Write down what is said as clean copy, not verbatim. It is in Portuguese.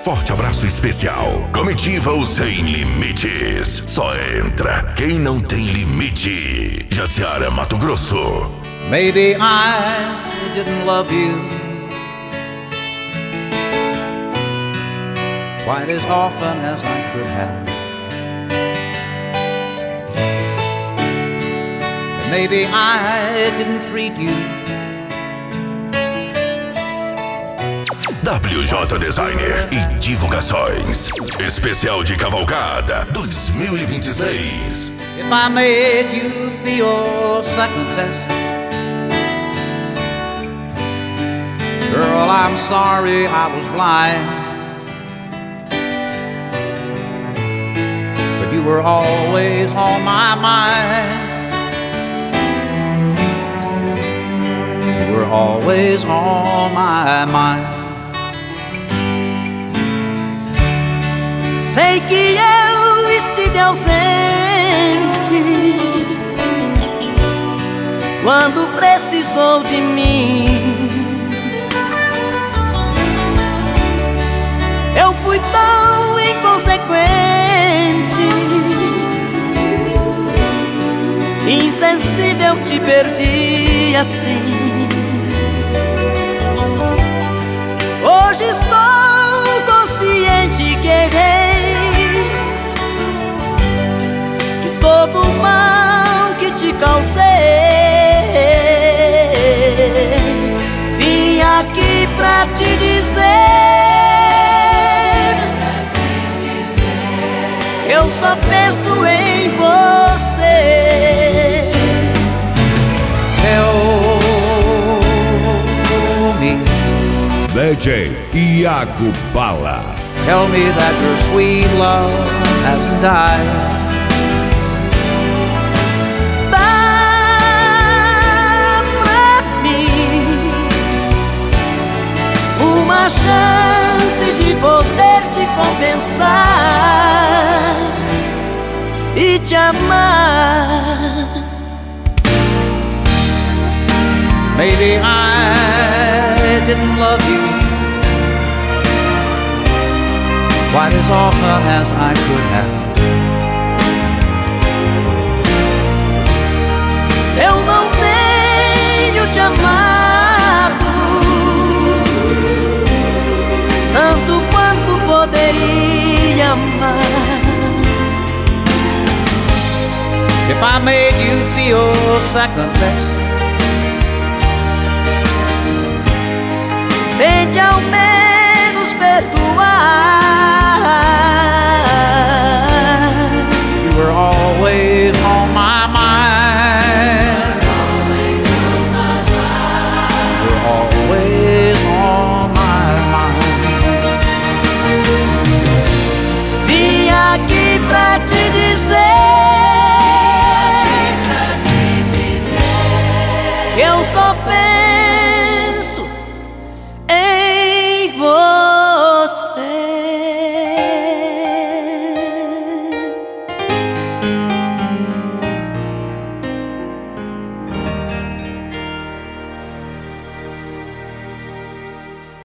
Forte abraço especial. Comitiva Os Sem Limites. Só entra quem não tem limite. Jaciara, Mato Grosso. Maybe I didn't love you quite as often as I could have. Maybe I didn't treat you. WJ Designer e Divulgações. Especial de Cavalgada 2026. If I made you feel second best, girl, I'm sorry I was blind. But you were always on my mind. You were always on my mind. Sei que eu estive ausente quando precisou de mim. Eu fui tão inconsequente, insensível, te perdi assim. Hoje estou consciente que errei de todo o mal que te causei. Vim aqui pra te dizer, eu só penso em você. Tell me, DJ Iago Bala. tell me that your sweet love hasn't died. Dá pra mim uma chance de poder te compensar e te amar. Maybe I didn't love you quite as often as I could have. Eu não tenho te amado tanto quanto poderia amar. If I made you feel second best, Tente ao menos